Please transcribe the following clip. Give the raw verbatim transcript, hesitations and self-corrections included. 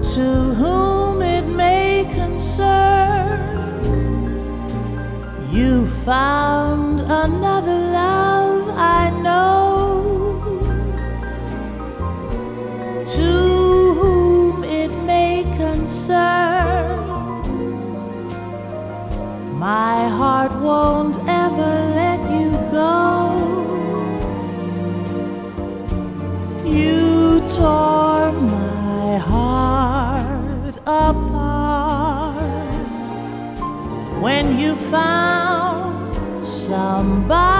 to whom it may concern. You found another love, I know, to whom it may concern. My heart won't ever let you go. You tore my heart apart when you found somebody